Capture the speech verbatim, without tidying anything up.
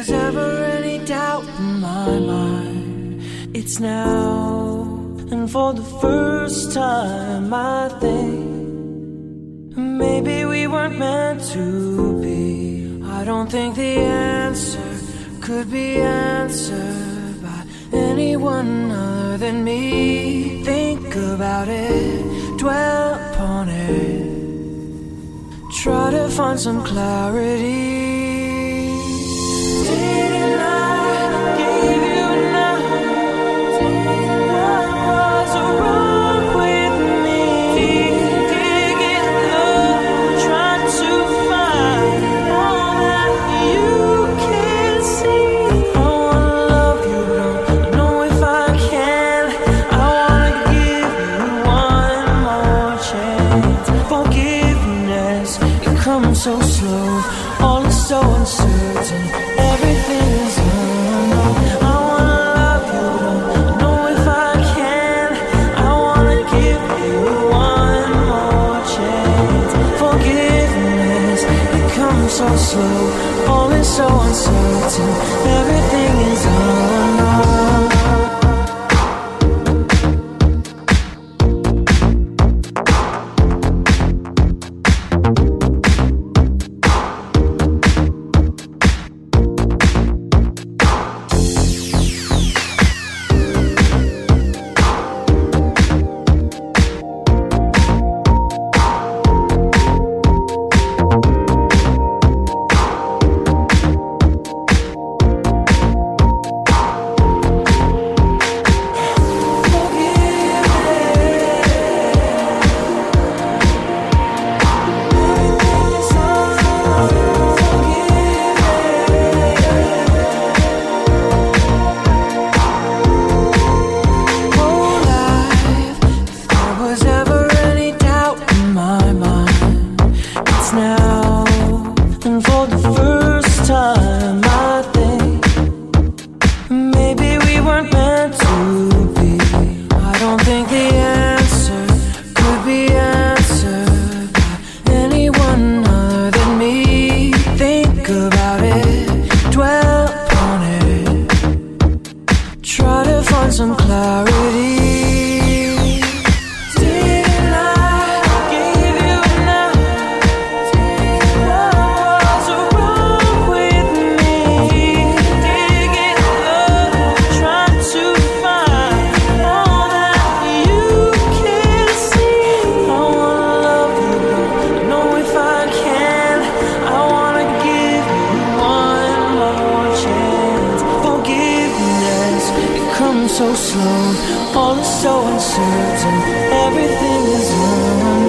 was ever any doubt in my mind, it's now. And for the first time I think maybe we weren't meant to be. I don't think the answer could be answered by anyone other than me. Think about it, dwell upon it, try to find some clarity. Didn't I give you enough? What was wrong with me? Digging low, trying to find all that you can see. I wanna love you, don't know if I can. I wanna give you one more chance. Forgiveness, it comes so slow, all is so uncertain, everything is unknown. I wanna love you, don't know if I can. I wanna give you one more chance. Forgiveness, it comes so slow, all is so uncertain, everything is unknown. Some clarity. Didn't I give you enough? What was wrong with me? Digging low, trying to find all that you can see. I wanna love you, don't know if I can. I wanna give you one more chance. Forgiveness, it comes so slow, all is so uncertain, everything is unknown.